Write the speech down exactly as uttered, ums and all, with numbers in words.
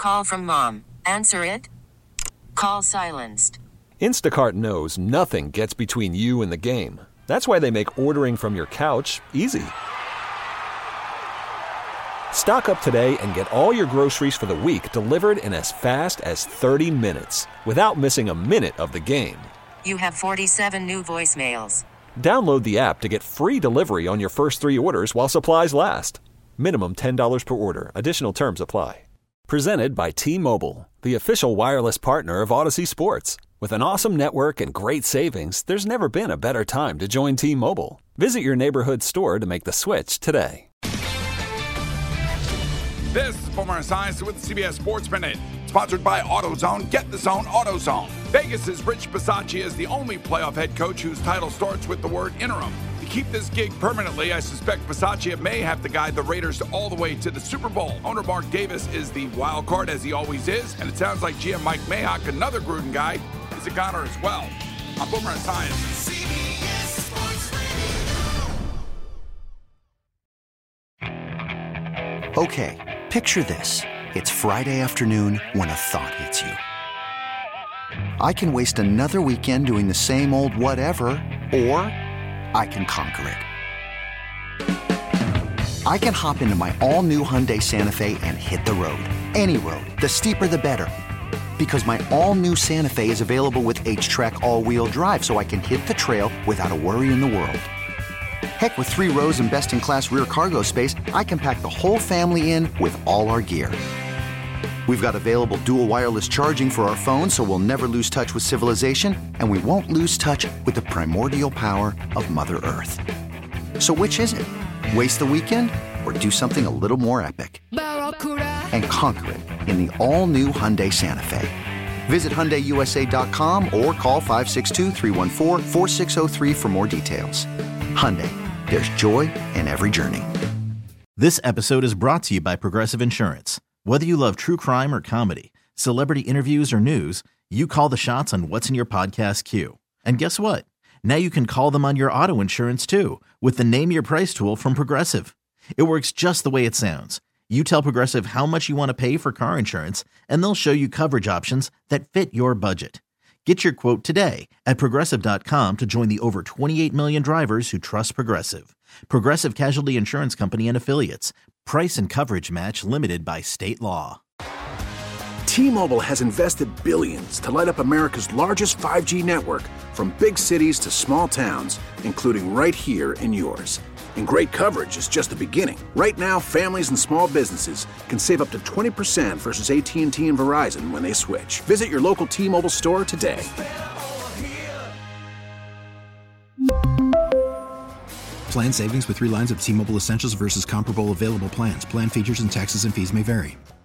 call from mom. Answer it. Call silenced. Instacart knows nothing gets between you and the game. That's why they make ordering from your couch easy. Stock up today and get all your groceries for the week delivered in as fast as thirty minutes without missing a minute of the game. You have forty-seven new voicemails. Download the app to get free delivery on your first three orders while supplies last. Minimum ten dollars per order. Additional terms apply. Presented by T-Mobile, the official wireless partner of Odyssey Sports. With an awesome network and great savings, there's never been a better time to join T-Mobile. Visit your neighborhood store to make the switch today. This is Boomer Esiason with the C B S Sports Minute, sponsored by AutoZone. Get the zone, AutoZone. Vegas' Rich Bisaccia is the only playoff head coach whose title starts with the word interim. To keep this gig permanently, I suspect Bisaccia may have to guide the Raiders all the way to the Super Bowl. Owner Mark Davis is the wild card, as he always is, and it sounds like G M Mike Mayock, another Gruden guy, is a goner as well. I'm Boomer Esiason. C B S Sports. Okay, picture this. It's Friday afternoon when a thought hits you. I can waste another weekend doing the same old whatever, or I can conquer it. I can hop into my all-new Hyundai Santa Fe and hit the road. Any road. The steeper, the better. Because my all-new Santa Fe is available with H-Track all-wheel drive, so I can hit the trail without a worry in the world. Heck, with three rows and best-in-class rear cargo space, I can pack the whole family in with all our gear. We've got available dual wireless charging for our phones, so we'll never lose touch with civilization, and we won't lose touch with the primordial power of Mother Earth. So which is it? Waste the weekend or do something a little more epic? And conquer it in the all-new Hyundai Santa Fe. Visit Hyundai U S A dot com or call five six two, three one four, four six zero three for more details. Hyundai, there's joy in every journey. This episode is brought to you by Progressive Insurance. Whether you love true crime or comedy, celebrity interviews or news, you call the shots on what's in your podcast queue. And guess what? Now you can call them on your auto insurance too with the Name Your Price tool from Progressive. It works just the way it sounds. You tell Progressive how much you want to pay for car insurance, and they'll show you coverage options that fit your budget. Get your quote today at Progressive dot com to join the over twenty-eight million drivers who trust Progressive. Progressive Casualty Insurance Company and Affiliates. Price and coverage match limited by state law. T-Mobile has invested billions to light up America's largest five G network, from big cities to small towns, including right here in yours. And great coverage is just the beginning. Right now, families and small businesses can save up to twenty percent versus A T and T and Verizon when they switch. Visit your local T-Mobile store today. Plan savings with three lines of T-Mobile Essentials versus comparable available plans. Plan features and taxes and fees may vary.